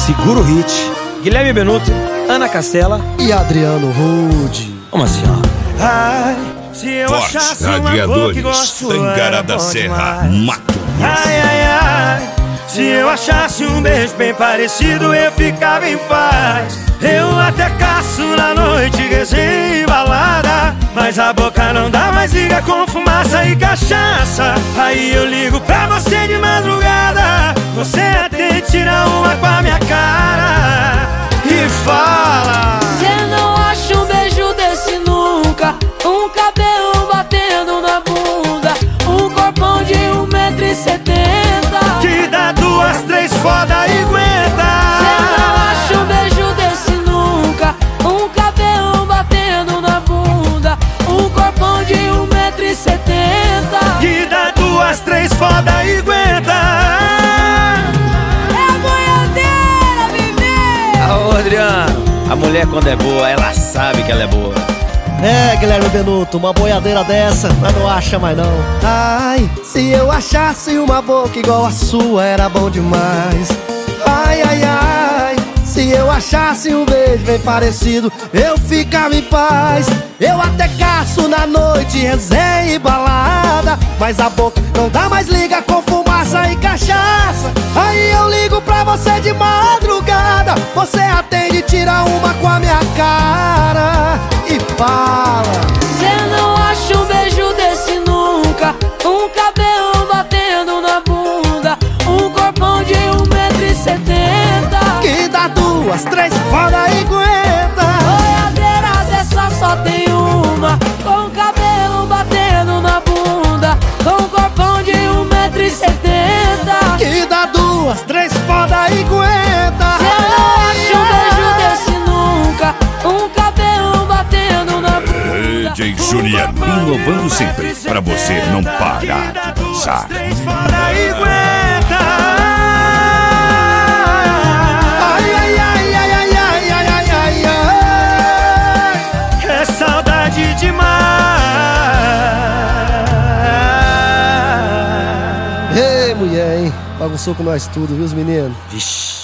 Segura o hit. Guilherme Benuto, Ana Castela e Adriano Rude. Vamos assim, ó. Ai, se eu Forte, achasse uma boca que gosto, Tangará era da bom Serra, demais. Mato Ai, ai, ai, se eu achasse um beijo bem parecido, eu ficava em paz. Eu até caço na noite, resenha e balada, mas a boca não dá mais liga com fumaça e cachaça. Aí eu ligo pra você de madrugada, você até tira uma com a minha cara e fala: cê não acha um beijo desse nunca, um cabelo batendo na bunda, um corpão de 1,70m, que dá 2, 3 foda e aguenta. cê não acha um beijo desse nunca, um cabelo batendo na bunda, um corpão de 1,70m, Que dá 2, 3 foda e aguenta. é a boiadeira, bebê! Ô, Adriano, a mulher quando é boa, ela sabe que ela é boa. É, Guilherme Benuto, uma boiadeira dessa, mas não acha mais não. Ai, se eu achasse uma boca igual a sua, era bom demais. Ai, ai, ai, se eu achasse um beijo bem parecido, eu ficava em paz. Eu até caço na noite, resenha e balada, mas a boca não dá mais liga com fumaça e cachaça. Aí eu ligo pra você de madrugada, você atende, tira uma com a minha cara e fala: cê não acha um beijo desse nunca, um cabelo batendo na bunda, um corpão de 1,70m, que dá 2, 3 foda e aguenta. boiadeira dessa só tem uma, com cabelo batendo na bunda, com corpão de 1,70m, Que dá 2, 3 foda e aguenta. cê não acha um beijo desse nunca, um cabelo batendo na bunda, DJ Juliano, inovando sempre, pra você não parar de dançar. 3 foda e aguenta. Ai, ai, ai, ai, ai, ai, ai, ai, ai, ai. É saudade demais. Ei, mulher, hein? Bagunçou com nós tudo, viu, os meninos? Vixe.